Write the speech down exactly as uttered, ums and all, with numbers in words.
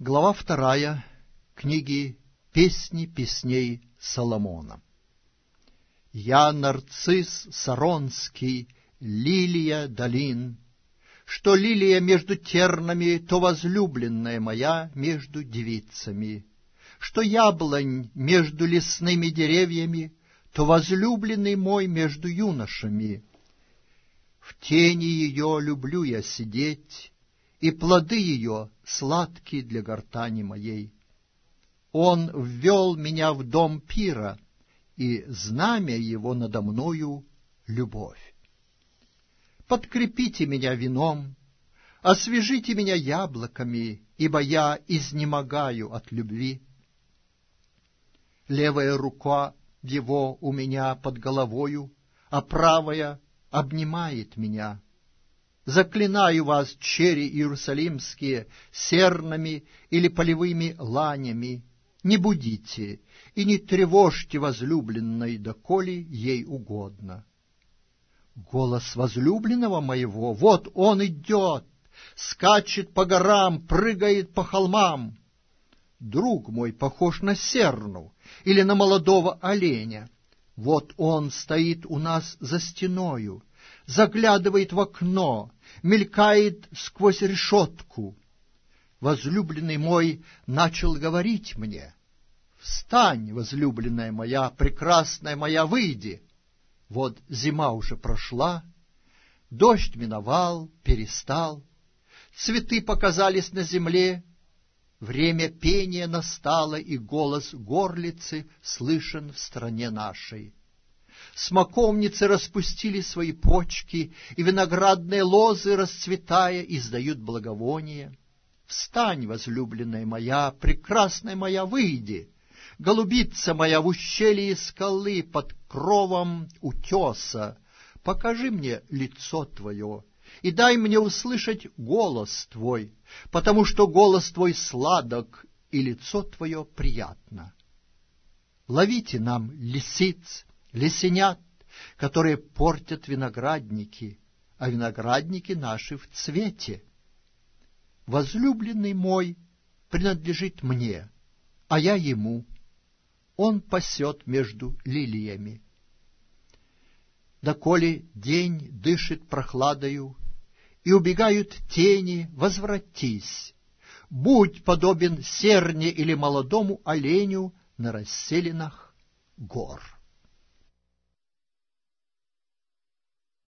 Глава вторая книги «Песни песней Соломона». Я нарцисс саронский, лилия долин, что лилия между тернами, то возлюбленная моя между девицами, что яблонь между лесными деревьями, то возлюбленный мой между юношами. В тени ее люблю я сидеть, и плоды ее сладки для гортани моей. Он ввел меня в дом пира, и знамя его надо мною — любовь. Подкрепите меня вином, освежите меня яблоками, ибо я изнемогаю от любви. Левая рука его у меня под головою, а правая обнимает меня. Заклинаю вас, чери иерусалимские, сернами или полевыми ланями, не будите и не тревожьте возлюбленной, доколе ей угодно. Голос возлюбленного моего, вот он идет, скачет по горам, прыгает по холмам. Друг мой похож на серну или на молодого оленя. Вот он стоит у нас за стеною, заглядывает в окно, мелькает сквозь решетку. Возлюбленный мой начал говорить мне: «Встань, возлюбленная моя, прекрасная моя, выйди». Вот зима уже прошла, дождь миновал, перестал, цветы показались на земле, время пения настало, и голос горлицы слышен в стране нашей. Смоковницы распустили свои почки, и виноградные лозы, расцветая, издают благовоние. Встань, возлюбленная моя, прекрасная моя, выйди, голубица моя в ущелье скалы под кровом утеса, покажи мне лицо твое и дай мне услышать голос твой, потому что голос твой сладок и лицо твое приятно. Ловите нам лисиц, лисенят, которые портят виноградники, а виноградники наши в цвете. Возлюбленный мой принадлежит мне, а я ему. Он пасет между лилиями. Доколе день дышит прохладою, и убегают тени, возвратись. Будь подобен серне или молодому оленю на расселинах гор.